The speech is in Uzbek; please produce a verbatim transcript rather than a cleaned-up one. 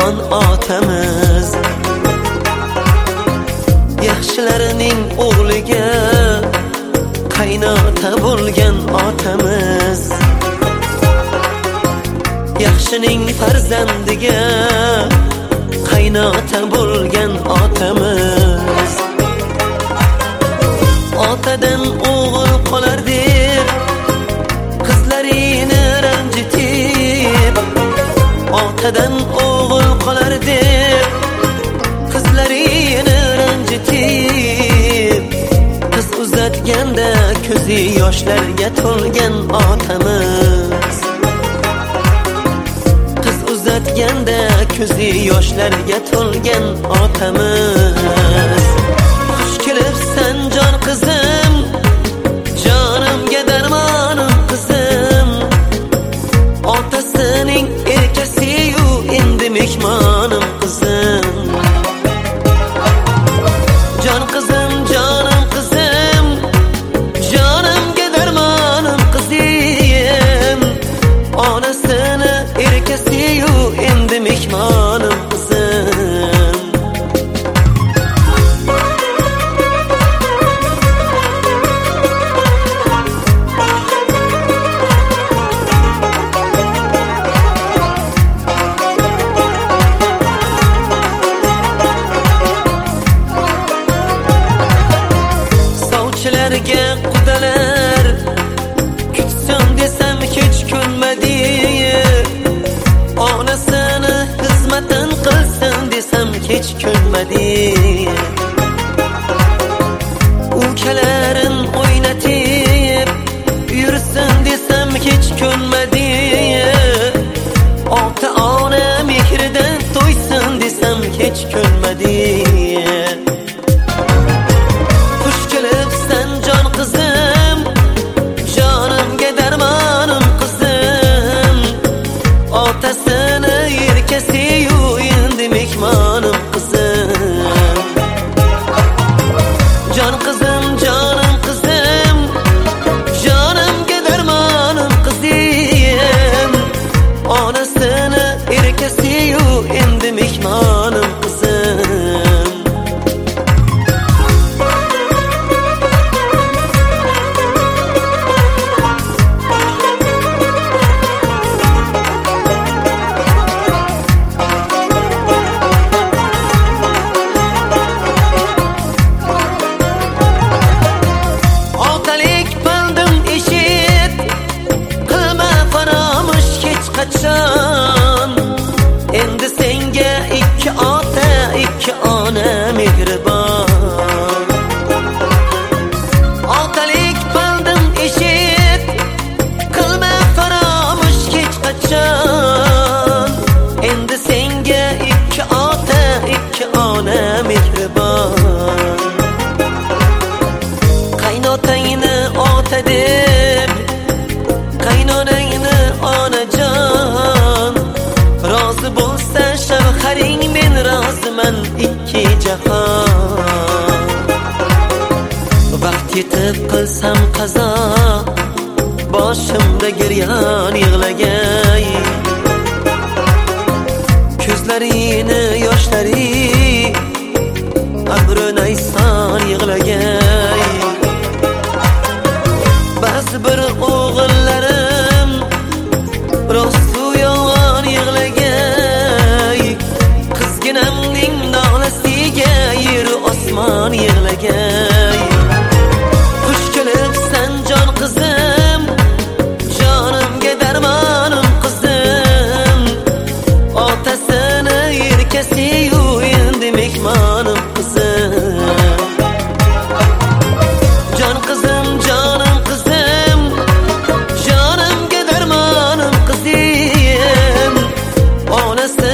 mehribon otamiz. Yaxshilarning o'g'liga qaynota bo'lgan otamiz. Yaxshining farzandiga qaynota bo'lgan otamiz. Otadan o'g'il qolar deb qizlarini ranjitib, otadan o'g'il qolar deb qizlarini ranjitib, qiz uzatganda ko'zi yoshlarga to'lgan otamiz. Qiz uzatganda ko'zi yoshlarga to'lgan otamiz. Xush kelibsan jon qizim, jonimga darmonim qizim. Otasining erkasi-yu endi mehmonim qizim. Jon qizim, jonim qizim, jonimga darmonim qizim. Onasini erkasi-yu endi mehmonim qizim. Sovchilarga qudalar kutsin desam hech kunmadi. Onasini xizmatin qilsin desam hech kunmadi. Ukalarin o'ynatib yursin desam hech kunmadi. Ota ona mehridan to'ysin desam hech kunmadi. Xush kelibsan jon qizim, jonimga darmonim qizim. Otasini erkasi-yu endi mehmonim qizim. Jon qizim, jonim qizim, jonimga darmonim qizim. Onasini erkasi-yu endi mehmonim qizim. Otalik bildim eshit, qilma faramush hech qachon. Endi senga ikki ota, ikki ona mehribon. Otalik bildim eshit, qilma faramush hech qachon. Endi senga ikki ota, ikki ona mehribon. Qaynotangni ota deb, qaynonangni onajon. Rozi bo'lsa shavharing, men roziman ikki jahon. Vaqt yetib qilsam qazo, boshimda giryon yig'lagay. Ko'zlarini yoshlari abronayson yig'lagay. Ba'zi bir o'g'illarim rostu yolg'on yig'lagay. Qizginamning nolasiga yer osmon yig'lagay. Xush kelibsan jon qizim, jonimga darmonim qizim. Otasini erkasi-yu endi mehmonim qizim. Jon qizim, jonim qizim, jonimga darmonim qizim. Onasi